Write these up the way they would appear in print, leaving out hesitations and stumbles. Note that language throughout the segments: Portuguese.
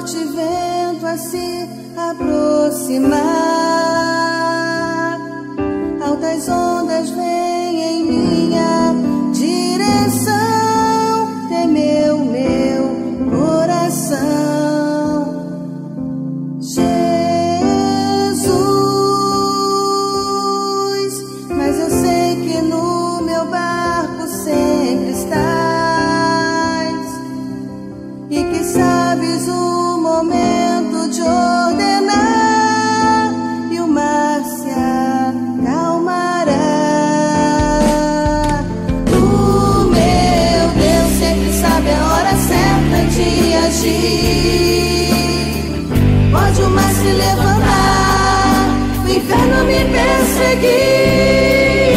forte vento a se aproximar, altas ondas vêm em minha direção, temeu meu coração. Mas eu sei que no meu barco sempre estás, e que sabes o momento de ordenar, e o mar se acalmará. O meu Deus sempre sabe a hora certa de agir. Pode o mar se levantar, o inferno me perseguir,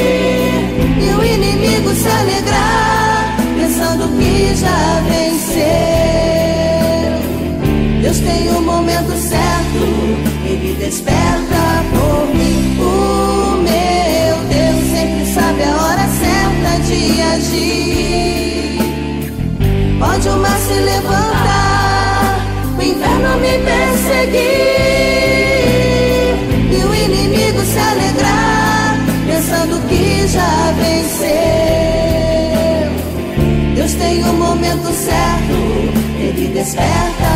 se alegrar, pensando que já venceu. Deus tem o momento certo, Ele desperta por mim. O meu Deus sempre sabe a hora certa de agir. Pode o mar se levantar, o inferno me perseguir, e o inimigo se alegrar, pensando que já venceu. Deus tem o momento certo, Ele desperta